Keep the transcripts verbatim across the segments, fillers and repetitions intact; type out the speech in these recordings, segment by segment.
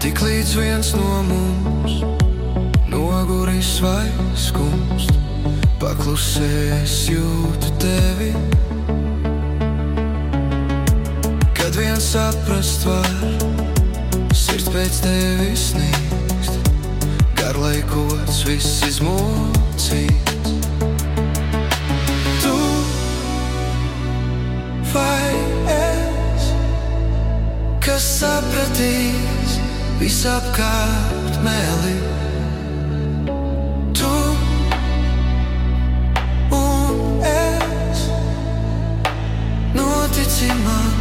Tik līdz viens no mums noguris vai skumst, paklusēs jūtu tevi. Kad viens saprast var, sirds pēc tevis sniegst, garlaikots viss izmocīts. Tu vai es, kas sapratīs visapkārt meli? Tu un es, notici man.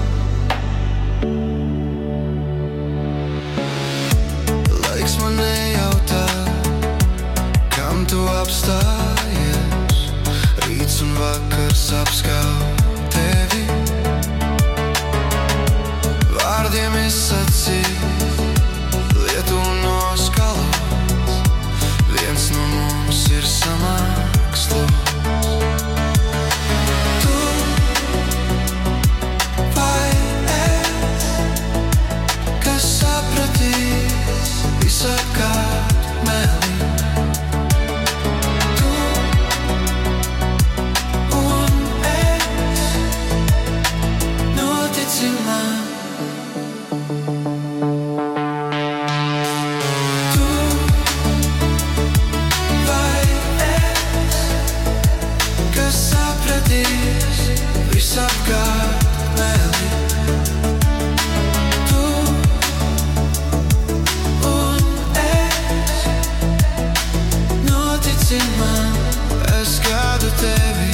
Laiks man nejautā, kam tu apstājies, rīts un vakars apskauj tevi. Vārdiem izsacīt, lietu noskalots, viens no mums ir samākslots. Tu vai es, kas sapratīs visapkārt meli? Tu un es, notici man. Visapkārt meli. Tu un es, notici man, es gādu tevi.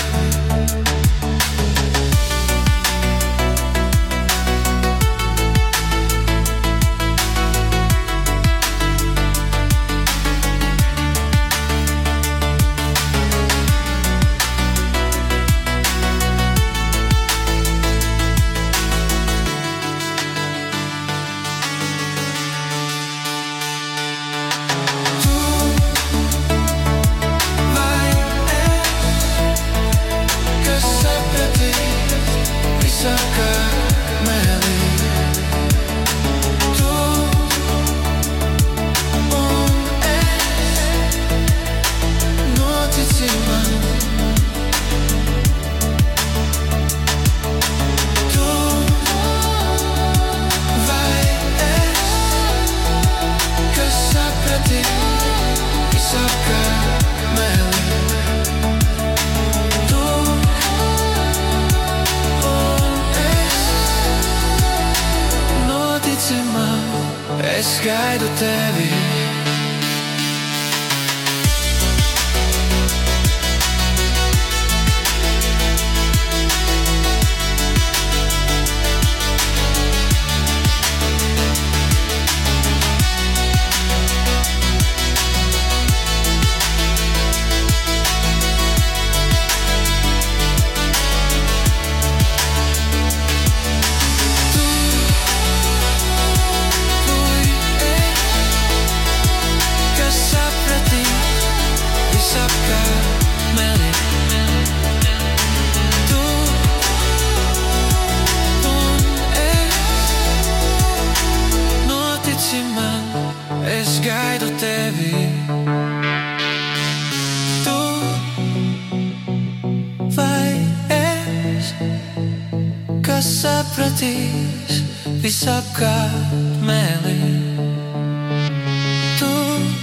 Es gaidu tevi. Es gaidu tevi. Tu vai es, kas sapratīs visapkārt meli? Tu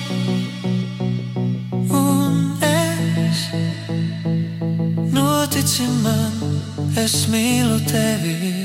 un es, notici man, es mīlu tevi.